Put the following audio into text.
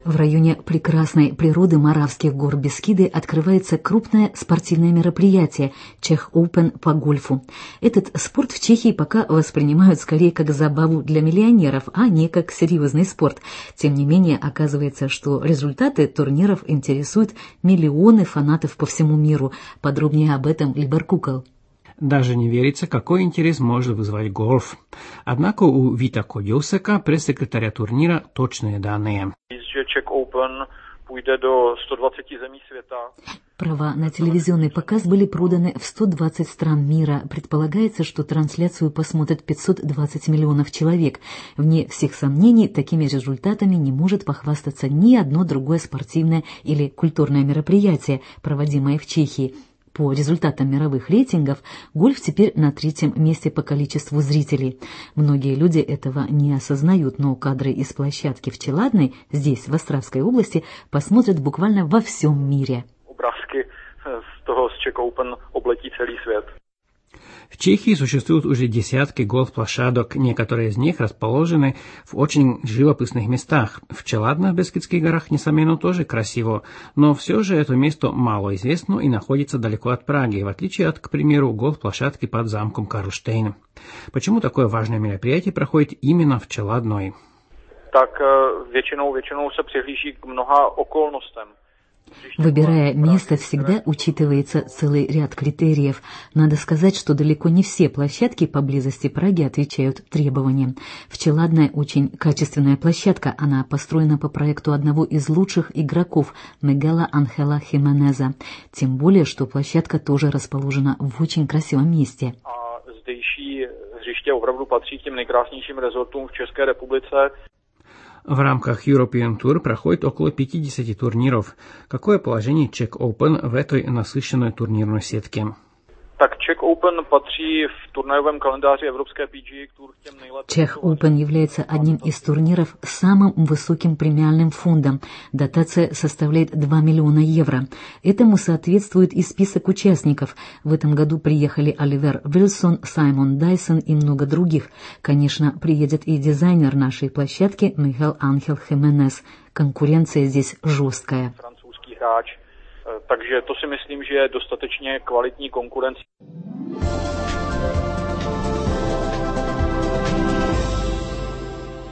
В районе прекрасной природы Моравских гор Бескиды открывается крупное спортивное мероприятие «Чех Open» по гольфу. Этот спорт в Чехии пока воспринимают скорее как забаву для миллионеров, а не как серьезный спорт. Тем не менее, оказывается, что результаты турниров интересуют миллионы фанатов по всему миру. Подробнее об этом Либор Кукол. Даже не верится, какой интерес может вызвать гольф. Однако у Вита Кодюсека, пресс-секретаря турнира, точные данные. Права на телевизионный показ были проданы в 120 стран мира. Предполагается, что трансляцию посмотрят 520 миллионов человек. Вне всех сомнений, такими результатами не может похвастаться ни одно другое спортивное или культурное мероприятие, проводимое в Чехии. По результатам мировых рейтингов гольф теперь на 3-м месте по количеству зрителей. Многие люди этого не осознают, но кадры из площадки в Челадной, здесь, в Островской области, посмотрят буквально во всем мире. Obrázky z toho z Czech Open obletí celý svět. В Чехии существуют уже десятки гольф-площадок, некоторые из них расположены в очень живописных местах. В Челадно в Бескидских горах, несомненно, тоже красиво, но все же это место мало известно и находится далеко от Праги, в отличие от, к примеру, гольф-площадки под замком Карлштейн. Почему такое важное мероприятие проходит именно в Челадной? Так většinou se přihlíží k mnoha okolnostem. Выбирая место, всегда учитывается целый ряд критериев. Надо сказать, что далеко не все площадки поблизости Праги отвечают требованиям. В Челадной очень качественная площадка. Она построена по проекту одного из лучших игроков Мигеля Анхела Хименеза. Тем более, что площадка тоже расположена в очень красивом месте. Здejší hřiště opravdu patří k těm nejkrásnějším rezortům v České republice. В рамках European Tour проходит около 50 турниров. Какое положение Czech Open в этой насыщенной турнирной сетке? Так, Czech Open patří v turnajovém kalendáři Evropské PGA Tour k těm nejlepším. Czech Open является одним из турниров с самым высоким премиальным фондом. Дотация составляет 2 миллиона евро. Этому соответствует и список участников. В этом году приехали Оливер Вилсон, Саймон Дайсон и много других. Конечно, приедет и дизайнер нашей площадки Мигель Анхел Хименес. Конкуренция здесь жесткая. Francouzský hráč. Takže to si myslím, že je dostatečně kvalitní konkurence.